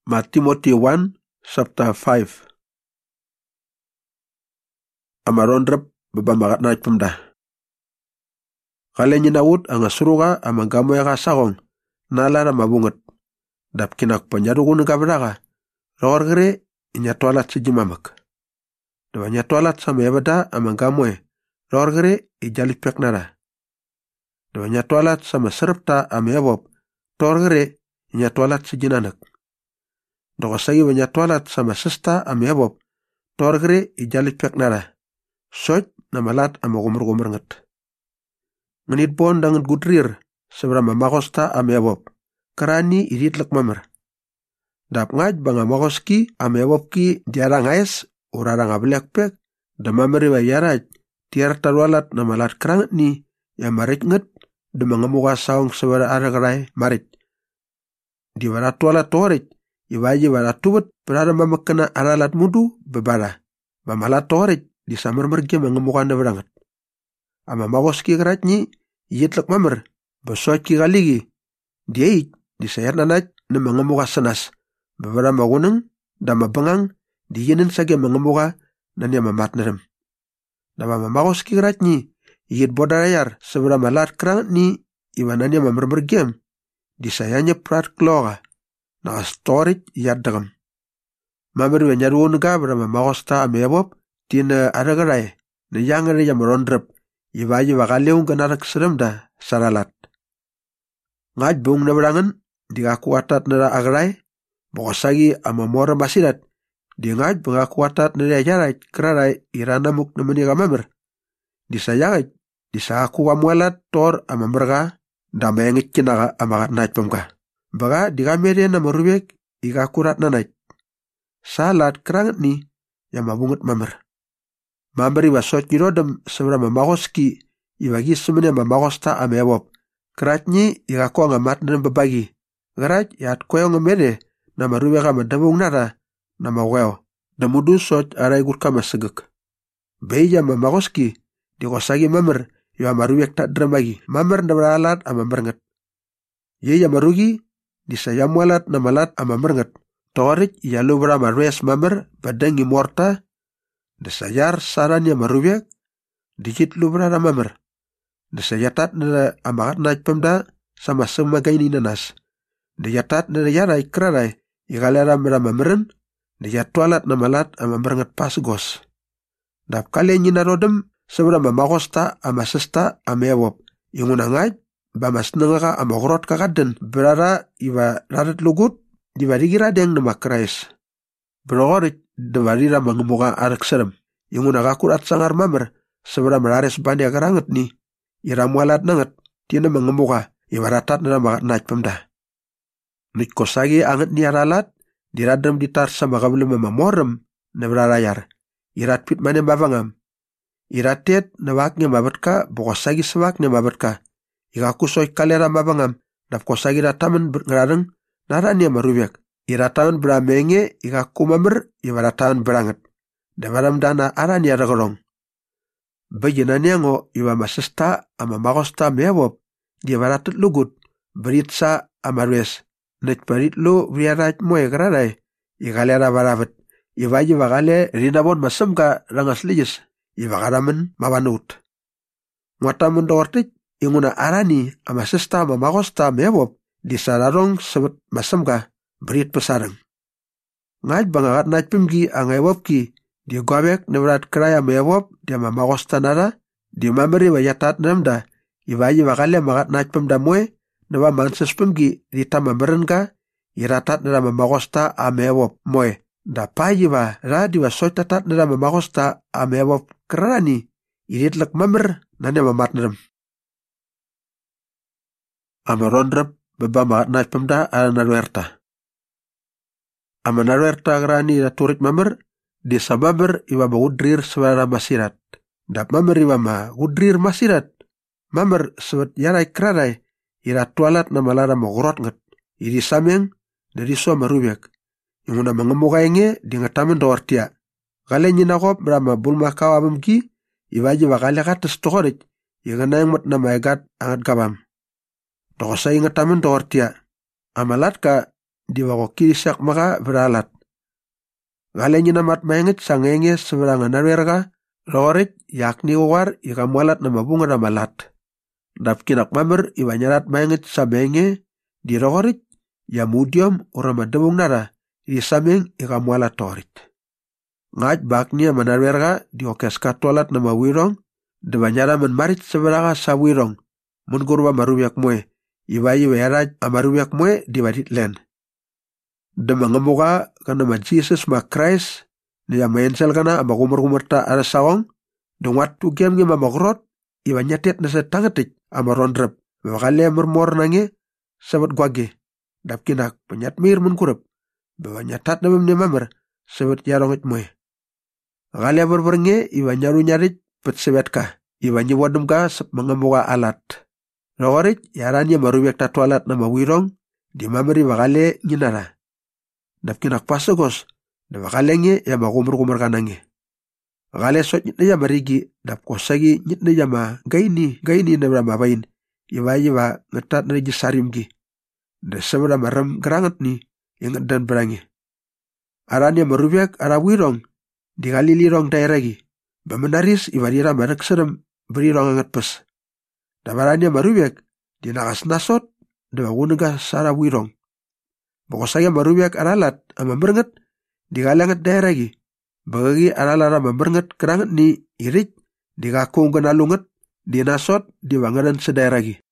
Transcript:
Ma Timothy 1 chapter 5. Amarondrep babamagat na pemda. Kale nyinawut anga suruga amangamo ya kasagong nalara mabunget. Dap kinak panyarugun gabraga. Rorgere inyatwalat sejimamak. Dawa nyatwalat sama yabada amangamo e. Rorgere ijalipek nara. Dawa nyatwalat sama serpta ameyabop. Torgere inyatwalat sejinanak. Dawa sagi wanyatwalat sama sesta ameyabop. Torgere ijalipek nara. Soj na malat ama gumur nget. Ngenit bon dangan gudrir seberama makosta ameyabop. Kerani iritlek mamer. Dap ngaj banga makoski ameyabop ki diarang ais urarang ablek pek. Damameri wa yaraj tiar tarwalat na malat keranget ni ya marit nget. Demangamuka saung sebera aragarai marit. Di waratwalat torit iwaji waratubet berada mamakena aralat mudu bebara. Bamalat torit di samar merge mengemukan berangat. Ama magoski keratnyi yitlek mamer besoj ki galigi. Diait di sayar nanaj ne mengemuka senas. Bebara maguneng dama bengang diyinin sage mengemuka nanya mamat nerem. Dama magoski keratnyi yit bodarayar sebera malat kerangat ni iwananya mamer mergem. Di sayanya prat kloga na storit yad dagam. Mamer wenyaruun ga berama magosta ameyabop tina aragarai na yangare yamarondrep iwaji wakaleung kanarak seremda saralat. Ngaj bung na berangan digakuatat nara agarai bokosagi ama mora masirat di ngaj bengakuatat nara yarai kerarai iranamuk namaniga mamer. Di sayangaj disaku amwalat tor ama merga damengit kinaga amagat naik pemka. Baga digamere na marubek igakurat nanaj. Salat kerangat ni yang mabunget mamer. Mamberi wasot nyurodem seberama magoski iwagi semene magosta amewop. Keratnyi igakuang amat dan bebagi. Gerat yat koyong ngemede na marubek ama dabung nara na maweo. Damudu sot arai gurkama segek. Beja magoski dikosagi mamer ya marubek tak drambagi. Mamer na beralat ama merenget. Ye ya marugi disayamwalat na malat ama merenget. Torik ya lubra marwes mamer badangi morta. Desayar saran ya marubek dikit lubra na mamer. Desayatat na amagat na pemda sama semagai ni nanas. Deyatat na yarai kerarai igalera mera mameren. Deyatwalat na malat ama merenget pas gos. Dap kalian nyinarodem sebera mamagosta ama sesta amewop. Ingunangaj bamas nengaga ama grot kakaden berara iwa rarat lugut diwarira deng nama krais. Berorit dewarira mengemuka arak serem. Ingunaga kurat sangar mamer sebera merares bandi akaranget ni. Iramwalat nanget tina mengemuka iwaratat nama naik pemda. Nitkosagi anget ni aralat diradam ditar sama kabelum memorem nebrarayar. Irat pit manem bavangam. Iratet nawaknya mabatka bokosagi sewaknya mabatka. Ikaku soy kalera mabangam dap kosagi rataman ngerareng naranya marubek. Irataman beramenge ikaku mamer iwarataman beranget. Damaram dana aranya ragorong. Bajenanya ngo iwa masesta ama magosta mewop dia waratet lugut beritsa amarwes. Net barit lo wiaraj moe kerarai ikalera baravet. Iwaji wakale rinabon masemka rangas lijis. Iwakaramen mawanut. Ngwatamun doortik inguna arani ama sesta ama magosta mewop di sararong sebet masemka berit pesareng. Ngaj bangagat naik pimgi angewop ki dia gawek nevrat keraya mewop dia ama magosta nara dia mameri wayatat namda iwaji wakale magat naik pemda moe newa manses pimgi ditama merenka iratat nara ama magosta amewop moe. Dapayi wa ra diwa soitatat nara ama magosta amewop kerani iritlek mamer nanya mamat nerem. Amarondrep bebamagat naik pemda ala narwerta. Ama narwerta kerani raturit mamer di sababer iwa bagudrir suara masirat. Dap mamer iwa ma gudrir masirat. Mamer sebet yarai kerarai iratwalat na malara magurot nget. Iri sameng dari so marubek. Yung una mengemuka inge di ngatamen doortia. Kale nyinakop berama bulma kawabam ki iwaji wakale kates tokorit yung na yung mat na maegat angat kabam. Tokosay ngatamen doortia. Amalat ka di wakoki siak maka beralat. Ngale namat maengit sangenge seberang narwerga rorik yakni war ikamualat na mabunga na malat. Dap kinak mamer iwanyarat maengit samenge di rorik ya mudium urama debung nara di sameng ikamualat torit. Ngaj bakni manarwerga di okes katolat na mawirong de banyara menmarit seberaga sawirong mun gurwa marubiak mue iwayi weraj amarubiak mue di wadit len. De mangemuka kana ma Jesus ma Christ ni amensel kana ama kumur ta ada sawong de watu gem ngem ama grot iwa nyatet na setangetik ama rondrep bakale murmor nange sabat gwage dap kinak penyat mir mun kurep bawa nyatat na memne mamer sabat yarongit mue. Gale berbernge iwa nyaru nyarit pet sebetka iwa nyewadum ka sep mangemuka alat. Rorik yaranya marubiak tatualat na mawirong di mameri bakale nyinara. Dap kinak pasagos da bakalenge ya makumur kanange. Gale sot nyitna ya marigi dap kosagi nyitna ya ma gaini na brama bain iwa ngetat na jisarimgi. Da sebra maram gerangat ni yang dan berangi. Aranya marubiak arawirong di galilirong daeragi. Bamenaris iwa dira manak serem berirong angat pes. Da baranya marubiak di nakas nasot da wagunaga sarawirong. Bokosaya marubiak aralat ama berenget di galangat daeragi. Bagagi aralara memberenget keranget ni irit di kakung kenalunget di nasot di wanganan sedaeragi.